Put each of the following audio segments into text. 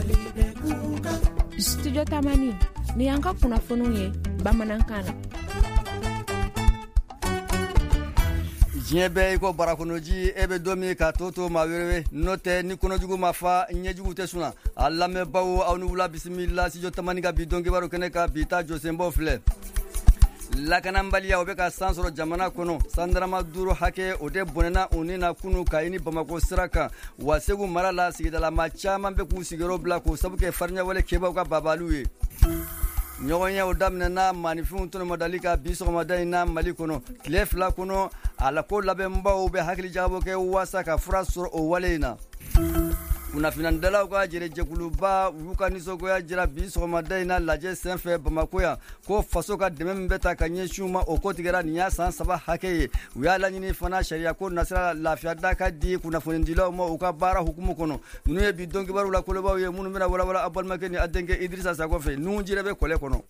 Studio Tamani ni yanka kunnafoniw ye bamanankan na. Diɲɛ bɛɛ i ko barakonoji e bɛ don min ka to maa wɛrɛ n'o tɛ ni kɔnɔjugu ma fa ɲɛjugu tɛ suna a lamɛnbaaw aw ni wula bisimila studio Tamani ka bi don kibaru kɛnɛ ka bi ta jɔsenbaw filɛ lakanabaliya o bɛ ka san sɔrɔ jamana kɔnɔ sandarama 5 hakɛ o de bɔnɛna o ni na kunu ka ni Bamako sira kan wa Segu mara la sigidalama caman bɛ k'u sigiyɔrɔ bila k'o sabu kɛ fariɲawale kɛbaaw ka babaliw ye ɲɔgɔnya o daminɛna maanifinw tɔnɔmadali ka bi sɔgɔmada in na Mali kɔnɔ tile 2 kɔnɔ a la ko labɛnbaw bɛ hakili jagabɔ kɛ waasa ka fura sɔrɔ o wale in na kunnafinandalaw ka jɛkuluba u ka nisɔngoya jira bi sɔgɔmada in na lajɛ senfɛ Bamako yan ko faso ka dɛmɛ min bɛ ta ka ɲɛsin ma o ko tigɛra nin y'a san 3 hakɛ ye u y'a laɲini fana sariya ko nasira lafiya da ka di kunnafonidilaw ma u ka baara hukumu kɔnɔ ninnu ye bi don kibaru la kolobaw ye minnu bɛna walawala a balimakɛ ni a denkɛ Idrissa Sakɔ fɛ ninnu jire bɛ kɔlɛ kɔnɔ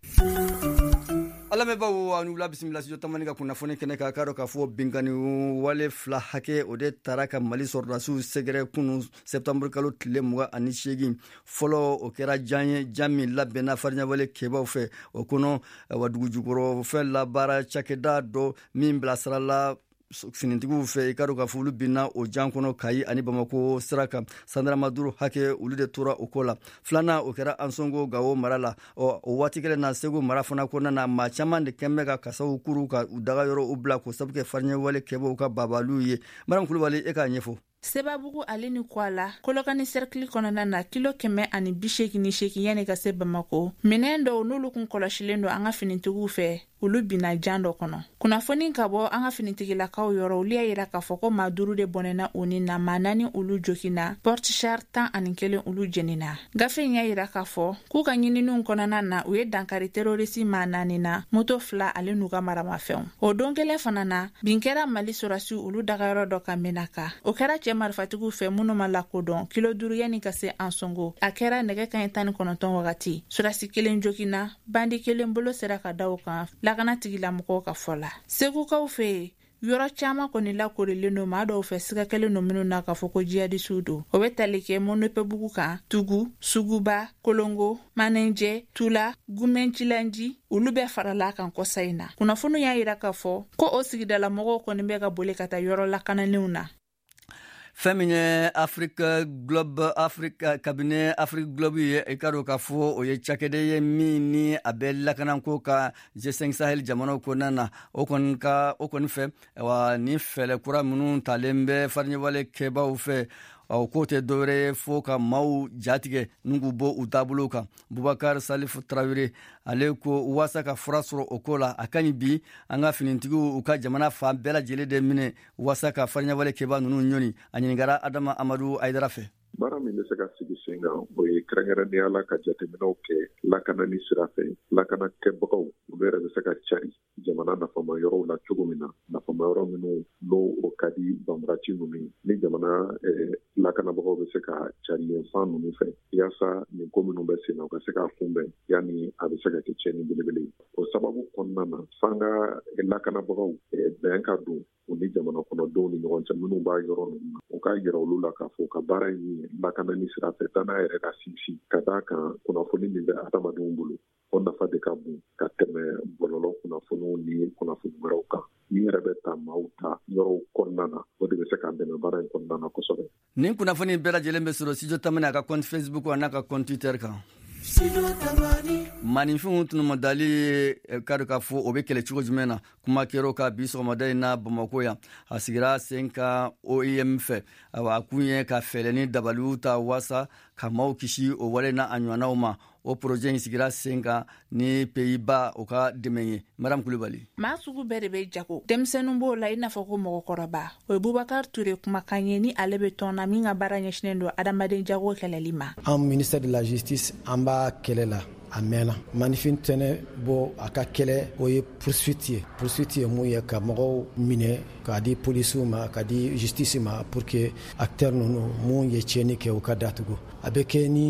alamɛbaw aw ni wula bisimila studio Tamani ka kunnafoni kɛnɛ ka k'a dɔn k'a fɔ binkani wale 2 hakɛ o de taara ka Mali sɔrɔdasiw sɛgɛrɛ kunu septembre kalo tile 28 fɔlɔ o kɛra jan min labɛnna fariɲawale kɛbaaw fɛ o kɔnɔ wa dugujukɔrɔ fɛn labaara cakɛda dɔ min bilasirala finitigiw fɛ i ka dɔn k'a fɔ olu binna o jan kɔnɔ Kayi ani Bamako sira kan sandarama 5 hakɛ olu de tora o ko la filanan o kɛra Ansongo Gawo mara la o waati kelen na Segu mara fana kɔnɔna na maa caman de kɛn bɛ ka kasaw kuru ka u daga yɔrɔ u bila k'o sabu kɛ fariɲawale kɛbaaw ka babaliw ye Maram Kulubali e k'a ɲɛfɔ. Sebabugu ale ni Kuala Kolokani cercle kɔnɔna na kilo 188 yani ka se Bamako minɛn dɔw n'olu kun kɔlɔsilen don an ka finitigiw fɛ olu bina jan dɔ kɔnɔ kunnafoni ka bɔ an ka finitigilakaw yɔrɔ olu y'a yira k'a fɔ ko maa 5 de bɔnɛna o ni na maa 4 olu jokina portechar 11 olu jenina gafe y'a yira k'a fɔ k'u ka ɲininiw kɔnɔna na u ye dankari terrorisi maa 4 na moto 2 ale n'u ka maramafɛnw o don kelen fana na bin kɛra Mali sorasiw olu dagayɔrɔ dɔ ka Menaka o kɛra marifatigiw fɛ minnu ma lakodɔn kilo 5 yani ka se Ansongo a kɛra nɛgɛ kanɲɛ 19 wagati surasi 1 jokina bandi 1 bolo sera ka da o kan lakana tigilamɔgɔw ka fɔ la segukaw fɛ yɔrɔ caman kɔni lakorilen don maa dɔw fɛ siga kelen don minnu na k'a fɔ ko jihadisiw don o bɛ tali kɛ Monopebugu kan Tugu Suguba Kolongo Manenjɛ Tula Gumɛncilanji olu bɛɛ farala kan kɔsa in na kunnafoni y'a yira k'a fɔ ko o sigidala mɔgɔw kɔni bɛ ka boli ka taa yɔrɔ lakananenw na fɛn min ye kabine Afrique Globe ye i ka dɔn k'a fɔ o ye cakɛda ye min ni a bɛ lakanako ka G5 Sahel jamanaw kɔnɔna na o kɔni fɛ wa ni fɛlɛ kura minnu talen bɛ fariɲawale kɛbaaw fɛ o ko tɛ dɔwɛrɛ ye fo ka maaw jatigɛ n'u k'u bɔ u taabolo kan Bubakar Salifu Tarawele ale ko waasa ka fura sɔrɔ o ko la a ka ɲi bi an ka finitigiw u ka jamana fan bɛɛ lajɛlen de minɛ waasa ka fariɲawale kɛbaa ninnu ɲɔni a ɲininkara Adama Amadu Aidara fɛ. Baara min bɛ se ka sigi sen kan o ye kɛrɛnkɛrɛnnenya la ka jateminɛw kɛ lakanani sira fɛ lakana kɛbagaw olu yɛrɛ bɛ se ka cari jamana nafama yɔrɔw la cogo min na nafama yɔrɔ minnu n'o o ka di banbaraci ninnu ni jamana lakanabagaw bɛ se ka cari yen fan ninnu fɛ yaasa nin ko minnu bɛ sen na u ka se k'a kunbɛn yanni a bɛ se ka kɛ tiɲɛni belebele o sababu kɔnɔna na f'an ka lakanabagaw bɛn ka don u ni jamana kɔnɔdenw ni ɲɔgɔn cɛ minnu b'a yɔrɔ ninnu na u k'a yira olu la k'a fɔ ka baara in lakanani sira fɛ danaya yɛrɛ ka sinsin ka d'a kan kunnafoni min bɛ adamadenw bolo o nafa de ka bon ka tɛmɛ bɔlɔlɔ kunnafoniw ni kunnafoni wɛrɛw kan min yɛrɛ bɛ ta maaw ta yɔrɔw kɔnɔna na o de bɛ se k'an dɛmɛ baara in kɔnɔna na kosɛbɛ. Nin kunnafoni bɛɛ lajɛlen bɛ sɔrɔ studio Tamani a ka compte Facebook a n'a ka compte Twitter kan. Maninfinw tɔnɔmadali ka dɔn k'a fɔ o bɛ kɛlɛ cogo jumɛn na kuma kɛra ka bi sɔgɔmada in na Bamako yan a sigira sen ka OIM fɛ a kun ye ka fɛɛrɛ ni dabaliw ta waasa ka maaw kisi o wale na a ɲɔgɔnnaw ma o projet in sigira sen kan ni Pays-Bas o ka dɛmɛ ye Maram Kulubali. Maa sugu bɛɛ de bɛ jago denmisɛnninw b'o la i n'a fɔ ko mɔgɔkɔrɔba o ye Bubakar Ture kumakan ye ni ale bɛ tɔn na min ka baara ɲɛsinnen don adamaden jago kɛlɛli ma. An ministère de la justice an b'a kɛlɛ la a mɛnna manifin tɛnɛ bɔ a ka kɛlɛ o ye poursuite ye mun ye ka mɔgɔw minɛ k'a di polisiw ma k'a di justice ma pour que acteur ninnu mun ye tiɲɛni kɛ u ka datugu a bɛ kɛ ni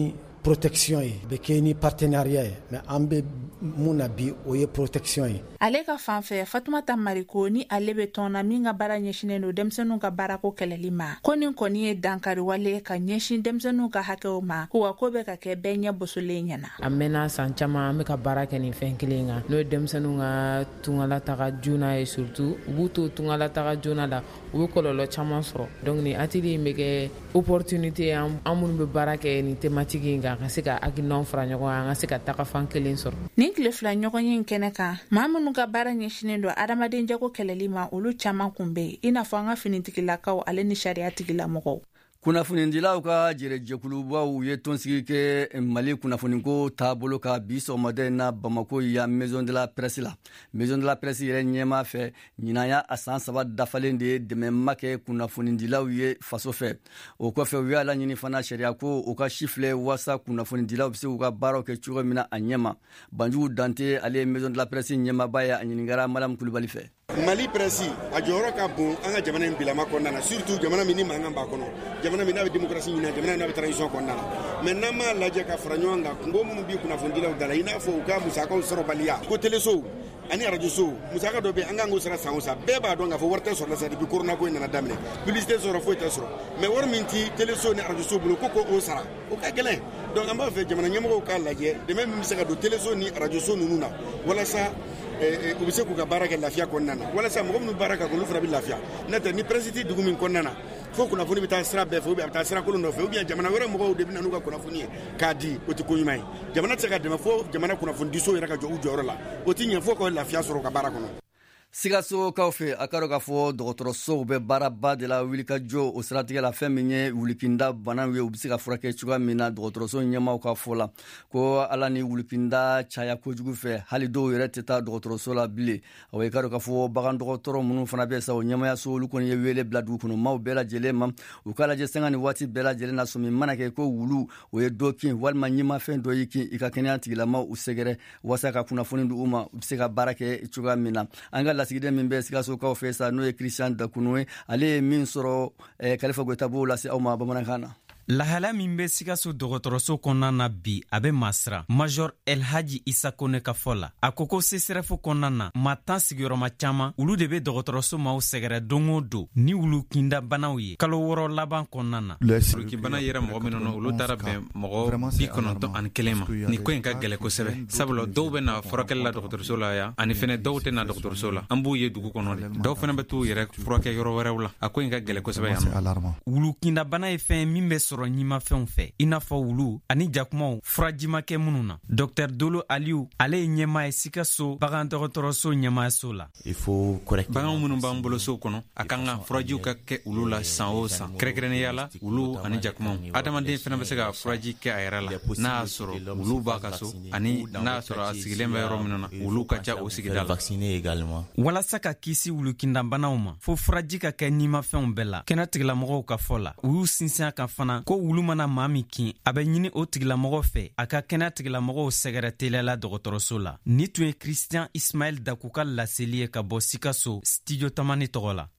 protection ye bɛ kɛ ni partenariat ye mais an bɛ mun na bi o ye protection ye. Ale ka fanfɛ Fatumata Mariko ni ale bɛ tɔnna min ka baara ɲɛsinnen don denmisɛnninw ka baarako kɛlɛli ma ko nin kɔni ye dankari wale ka ɲɛsin denmisɛnninw ka hakɛw ma ko wa ko bɛ ka kɛ bɛɛ ɲɛ bosolen ɲɛna. A mɛnna san caman an bɛ ka baara kɛ nin fɛn kelen kan n'o ye denmisɛnninw ka tungalataga joona ye surtout u b'u to tungalataga joona la u bɛ kɔlɔlɔ caman sɔrɔ donc nin atelier in bɛ kɛ opportunité an minnu bɛ baara kɛ nin thématique in kan ka se ka hakilinaw fara ɲɔgɔn kan an ka se ka taga fan kelen sɔrɔ. Nin tile fila ɲɔgɔn ye kɛnɛ kan maa minnu ka baara ɲɛsinnen don adamaden jago kɛlɛli ma olu caman kun bɛ i n'a fɔ an ka finitigilakaw ale ni sariya tigilamɔgɔw. kunnafonidilaw ka jɛrɛjɛkulubaw ye tɔnsigi kɛ mali kunnafoniko taabolo ka bi sɔgɔmada in na bamako ya maison de la presse la. Maison de la presse yɛrɛ ɲɛma fɛ ɲinan y'a a san 3 dafalen de ye dɛmɛma kɛ kunnafonidilaw ye faso fɛ. O kɔfɛ u y'a laɲini fana sariya ko u ka sifilɛ wasa kunnafonidilaw bɛ se k'u ka baaraw kɛ cogo min na a ɲɛma. Banjugu Dante ale ye maison de la presse ɲɛmaba ye a ɲininkara Madame Kulibali fɛ. Mali presse a jɔyɔrɔ ka bon an ka jamana in bilama kɔnɔna na surtout jamana min ni mankan b'a kɔnɔ jamana min n'a bɛ démocratie ɲini jamana n'a bɛ transition kɔnɔna na mais n'an m'a lajɛ ka fara ɲɔgɔn kan kungo minnu bɛ kunnafonidilaw da la i n'a fɔ u ka musakaw sɔrɔbaliya ko téléso ani radio so musaka dɔ bɛ an kan k'o sara san o san bɛɛ b'a dɔn k'a fɔ wari tɛ sɔrɔ la sa depuis corona ko in nana daminɛ publicité sɔrɔ foyi tɛ sɔrɔ mais wari min ti téléso ni radio so bolo ko o sara o ka gɛlɛn donc an b'a fɛ jamana ɲɛmɔgɔw k'a lajɛ dɛmɛ min bɛ se ka don téléso ni radio so ninnu na walasa u bɛ se k'u ka baara kɛ lafiya kɔnɔna na walasa mɔgɔ minnu baara ka olu fana bɛ lafiya n'o tɛ ni presse tɛ dugu min kɔnɔna na fo kunnafoni bɛ taa sira bɛɛ fɛ ou bien a bɛ taa sira kolon dɔ fɛ ou bien jamana wɛrɛ mɔgɔw de bɛ na n'u ka kunnafoni ye k'a di o tɛ ko ɲuman ye jamana tɛ se ka dɛmɛ fo jamana kunnafonidiso yɛrɛ ka jɔ u jɔyɔrɔ la o tɛ ɲɛ fo ka lafiya sɔrɔ u ka baara kɔnɔ. Sikasokaw fɛ a ka dɔn k'a fɔ dɔgɔtɔrɔsow bɛ baaraba de la wulikajɔ o siratigɛ la fɛn min ye wulikinda banaw ye u bɛ se ka furakɛ cogoya min na dɔgɔtɔrɔso ɲɛmaaw ka fɔ la ko ala ni wulikinda caya kojugu fɛ hali dɔw yɛrɛ tɛ taa dɔgɔtɔrɔso la bilen a ka dɔn k'a fɔ bagan dɔgɔtɔrɔ minnu fana bɛ sa o ɲɛmayaso olu kɔni ye wele bila dugu kɔnɔ maaw bɛɛ lajɛlen ma u k'a lajɛ sanga ni waati bɛɛ lajɛlen na sɔmi mana kɛ ko wulu o ye dɔ kin walima ɲimafɛn dɔ y'i kin i ka kɛnɛya tigilamaw u sɛgɛrɛ walasa ka kunnafoni di u ma u bɛ se ka baara kɛ cogoya min na an ka lasigiden min bɛ Sikasokaw fɛ sa n'o ye Christian Dakunu ye ale ye min sɔrɔ Kalifa Goyita b'o lase aw ma bamanankan na. Lahala min bɛ Sikaso dɔgɔtɔrɔso kɔnɔna na bi a bɛ masira Major Elhaji Isa Kone ka fɔ la a ko CSRF kɔnɔna na maa 10 sigiyɔrɔma caman olu de bɛ dɔgɔtɔrɔso maaw sɛgɛrɛ don o don ni wulu kinda banaw ye kalo 6 laban kɔnɔna na. Wulukin bana yɛrɛ mɔgɔ minnu na olu taara bɛn mɔgɔ 91 ma ni ko in ka gɛlɛ kosɛbɛ sabula dɔw bɛ na furakɛli la dɔgɔtɔrɔso la yan ani fɛnɛ dɔw tɛ na dɔgɔtɔrɔso la an b'u ye dugu kɔnɔ de dɔw fɛnɛ bɛ t'u yɛrɛ furakɛ yɔrɔ wɛrɛw la a ko in ka gɛlɛ kosɛbɛ yan. Wulu kinda bana ye fɛn min bɛ sɔrɔ ɲimafɛnw fɛ i n'a fɔ wulu ani jakumaw furajimakɛ minnu na Dr Dolo Aliou ale ye ɲɛmaa ye Sikaso bagan dɔgɔtɔrɔso ɲɛmaayaso la. Bagan minnu b'an bolo so kɔnɔ a kan ka furajiw ka kɛ olu la san o san kɛrɛnkɛrɛnnenya la wulu ani jakumaw adamaden fana bɛ se ka furaji kɛ a yɛrɛ la n'a y'a sɔrɔ wulu b'a ka so ani n'a y'a sɔrɔ a sigilen bɛ yɔrɔ minnu na wulu ka ca o sigida la. Walasa ka kisi wulukindanbanaw ma fo furaji ka kɛ ɲimafɛnw bɛɛ la kɛnɛ tigilamɔgɔw ka fɔ la u y'u sinsin a kan fana ko wulu mana maa min kin a bɛ ɲini o tigilamɔgɔ fɛ a ka kɛnɛ tigilamɔgɔw sɛgɛrɛ teliyala dɔgɔtɔrɔso la ni tun ye Christian Ismaël Dakou ka laseli ye ka bɔ Sikaso Studio Tamani tɔgɔ la.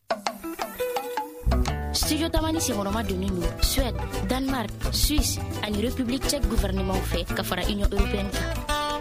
Studio Tamani senkɔrɔma donnen don Suède, Danemark, Suisse ani République Tchèque gouvernement fɛ ka fara Union européenne kan.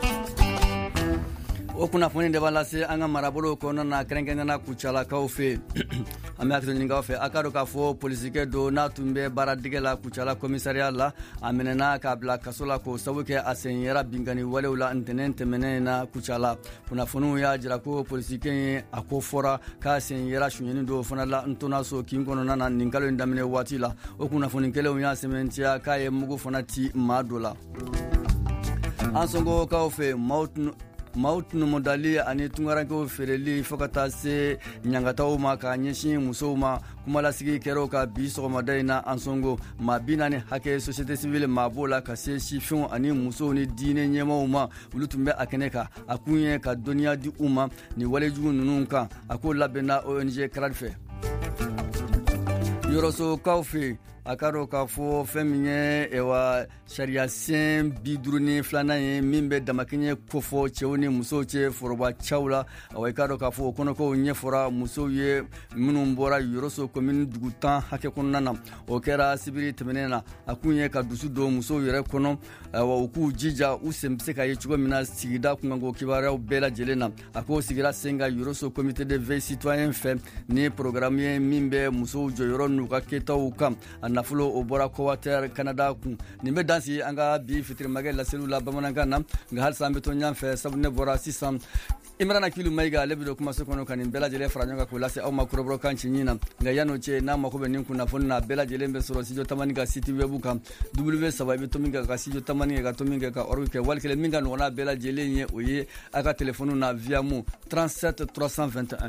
O kunnafoni de b'a lase an ka marabolo kɔnɔna na kɛrɛnkɛrɛnnena Kucalakaw fɛ an bɛ hakili ɲininkaw fɛ a ka dɔn k'a fɔ polisikɛ dɔ n'a tun bɛ baaradege la Kucala komisariya la a minɛna k'a bila kaso la k'o sabu kɛ a sen yɛra binkani walew la ntɛnɛn tɛmɛnen na Kucala kunnafoniw y'a jira ko polisikɛ ye a ko fɔra k'a sen yɛra suɲɛni dɔw fana la ntonaso kin kɔnɔna na nin kalo in daminɛ waati la o kunnafoni kelenw y'a sɛmɛntiya k'a ye mugu fana ci maa dɔ la an sɔnkokaw fɛ maaw tunumɔdali ani tungarankew feereli fɔ ka taa se ɲangataw ma ka ɲɛsin musow ma kumalasigi kɛrɛw ka bi sɔgɔmada in na an sɔngo maa 40 hakɛ société civile maa b'o la ka se sifinw ani musow ni diinɛ ɲɛmaw ma olu tun bɛ a kɛnɛ kan a kun ye ka dɔnniya di u ma ni walejugu ninnu kan a k'o labɛnna ONG CRAD fɛ. Yɔrɔsokaw fɛ a ka dɔn k'a fɔ fɛn min ye wa sariya sen 52 ye min bɛ damakɛɲɛ kofɔ cɛw ni musow cɛ foroba cɛw la i ka dɔn k'a fɔ o kɔnɔ ko ɲɛfɔra musow ye minnu bɔra Yoroso commune dugu 10 hakɛ kɔnɔna na o kɛra sibiri tɛmɛnen na a kun ye ka dusu don musow yɛrɛ kɔnɔ u k'u jija u sen bɛ se ka ye cogo min na sigida kunkanko kibaruyaw bɛɛ lajɛlen na a ko sigira sen ka Yoroso comité de veille citoyen fɛ ni programme ye min bɛ musow jɔyɔrɔ n'u ka kɛtaw kan a nafolo o bɔra Cowater Canada kun nin bɛ dansi an ka bi fitirimakɛ laseliw la bamanankan na nka halisa an bɛ to ɲɔgɔn fɛ sabu ne bɔra sisan Imrana Kilu Mayiga ale bɛ don kumaso kɔnɔ ka nin bɛɛ lajɛlen fara ɲɔgɔn kan k'o lase aw ma kɔrɔbɔrɔkan ci ɲin na nka yan'o cɛ n'a mako bɛ nin kunnafoni na bɛɛ lajɛlen bɛ sɔrɔ studio tamani ka site web kan w3 i bɛ to min kɛ ka studio tamani kɛ ka to min kɛ ka org kɛ wali kelen min ka ɲɔgɔnna bɛɛ lajɛlen ye o ye a ka telefoniw na via mu 37 321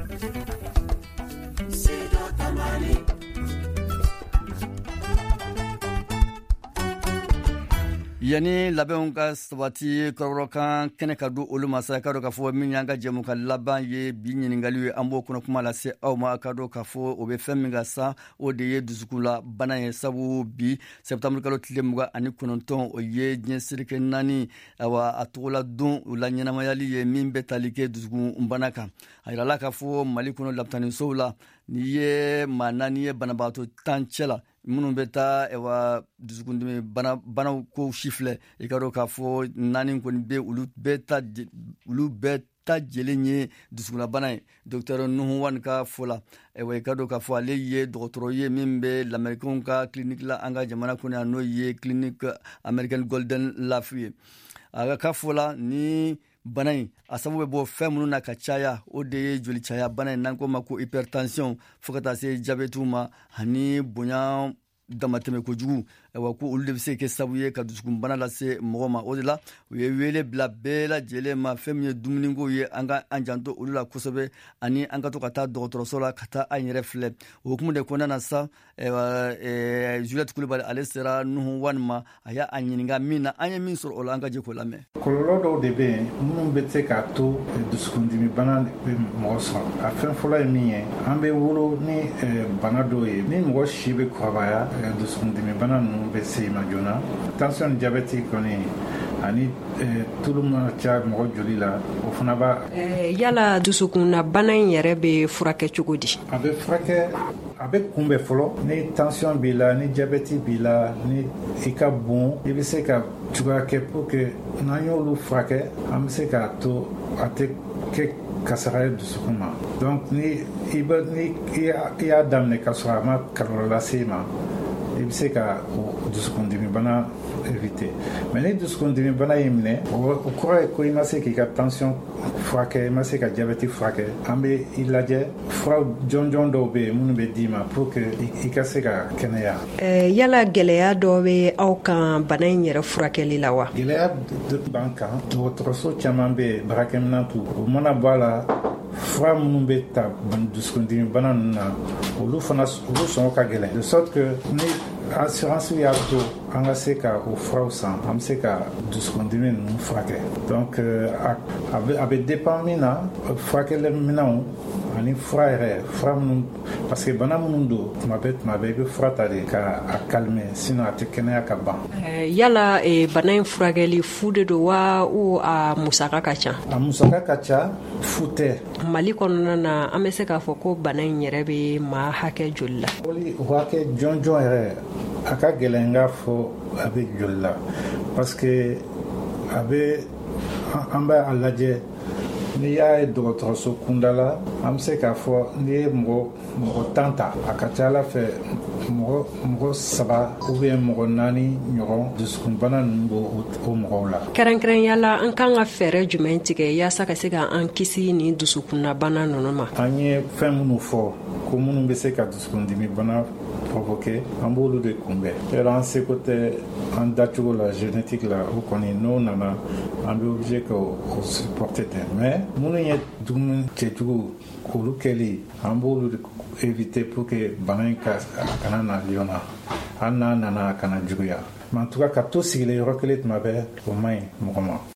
yani labɛnw ka sabati kɔrɔbɔrɔkan kɛnɛ ka du olu ma sa ka dɔn k'a fɔ min y'an ka jɛmu ka laban ye bi ɲininkaliw ye an b'o kɔnɔ kuma lase aw ma ka dɔn k'a fɔ o bɛ fɛn min ka sa o de ye dusukunla bana ye sabu bi septembre kalo tile 29 o ye diɲɛ serike 4 a tɔgɔla don o la ɲɛnamayali ye min bɛ tali kɛ dusukun bana kan a yirala k'a fɔ Mali kɔnɔ lapitanisow la ni ye maa 4 ye banabagatɔ 10 cɛ la minnu bɛ taa dusukundimi banaw ko sifilɛ i ka dɔn k'a fɔ 4 kɔni bɛ olu bɛɛ ta jelen ye dusukunlabana ye Dr Nuhu Wan ka fɔ la i ka dɔn k'a fɔ ale ye dɔgɔtɔrɔ ye min bɛ lamɛrikɛnw ka clinique la an ka jamana kɔnɔ yan n'o ye clinique American Golden Life ye a ka fɔ la ni bana in a sababu bɛ bɔ fɛn minnu na ka caya o de ye joli caya bana in n'an ko ma ko hypertension fo ka taa se diabète ma ani bonya damatɛmɛ kojugu ko olu de bɛ se kɛ sababu ye ka dusukun bana lase mɔgɔ ma o de la u ye wele bila bɛɛ lajɛlen ma fɛn min ye dumuniko ye an ka an janto olu la kosɛbɛ ani an ka to ka taa dɔgɔtɔrɔso la ka taa an yɛrɛ filɛ o hukumu de kɔnɔna na sa Juliette Kulibali ale sera Nuhu Wan ma a y'a ɲininka min na an ye min sɔrɔ o la an ka jɛ k'o lamɛn. Kɔlɔlɔ dɔw de bɛ yen minnu bɛ se k'a to dusukundimi bana bɛ mɔgɔ sɔrɔ a fɛn fɔlɔ ye min ye an bɛ wolo ni bana dɔw ye ni mɔgɔ si bɛ kɔrɔbaya dusukundimi bana ninnu bɛ se ma joona tension ni diabète kɔni ani tulu mana ca mɔgɔ joli la o fana b'a yala dusukunna bana in yɛrɛ bɛ furakɛ cogo di? A bɛ furakɛ a bɛ kunbɛn fɔlɔ ni tension b'i la ni diabète b'i la ni i ka bon i bɛ se ka cogoya kɛ pour que n'an y'olu furakɛ an bɛ se k'a to a tɛ kɛ kasara ye dusukun ma donc ni i y'a daminɛ ka sɔrɔ a ma kɔlɔlɔ lase i ma i bɛ se ka dusukundimi bana éviter mais ni dusukundimi bana y'i minɛ o kɔrɔ ye ko i ma se k'i ka tension furakɛ i ma se ka diabète furakɛ an bɛ i lajɛ fura jɔnjɔn dɔw bɛ yen minnu bɛ d'i ma pour que i ka se ka kɛnɛya. Yala gɛlɛya dɔ bɛ aw kan bana in yɛrɛ furakɛli la wa? Gɛlɛya b'an kan dɔgɔtɔrɔso caman bɛ yen baarakɛminɛn t'u o mana bɔ a la fura minnu bɛ ta dusukundimi bana ninnu na olu sɔngɔ ka gɛlɛn de sorte que ni assurance y'a to an ka se ka o furaw san an bɛ se ka dusukundimi ninnu furakɛ donc a bɛ dépend min na furakɛliminɛnw ani fura yɛrɛ fura minnu parce que bana minnu don tuma bɛɛ i bɛ fura ta de ka a calmer sinon a tɛ kɛnɛya ka ban. Yala bana in furakɛli fu de don wa ou a musaka ka ca? A musaka ka ca fu tɛ. Mali kɔnɔna na an bɛ se k'a fɔ ko bana in yɛrɛ bɛ maa hakɛ joli la? O hakɛ jɔnjɔn yɛrɛ a ka gɛlɛn n k'a fɔ a bɛ joli la parce que a bɛ an bɛ a lajɛ n'i y'a ye dɔgɔtɔrɔso kunda la an bɛ se k'a fɔ n'i ye mɔgɔ 10 ta a ka ca ala fɛ mɔgɔ 3 ou bien mɔgɔ 4 ɲɔgɔn dusukunbana ninnu b'o mɔgɔw la. Kɛrɛnkɛrɛnyala an kan ka fɛɛrɛ jumɛn tigɛ yaasa ka se ka an kisi ni dusukunna bana ninnu ma? An ye fɛn minnu fɔ ko minnu bɛ se ka dusukundimi bana provoquer an b'olu de kunbɛn yɔrɔ an seko tɛ an dacogo la génétique la o kɔni n'o nana an bɛ obligé ka o supporter ten mais minnu ye dumuni kɛcogo k'olu kɛli an b'olu de éviter pour que bana in kana na joona hali n'a nana a kana juguya mais en tout cas ka to sigilen yɔrɔ kelen tuma bɛɛ o man ɲi mɔgɔ ma.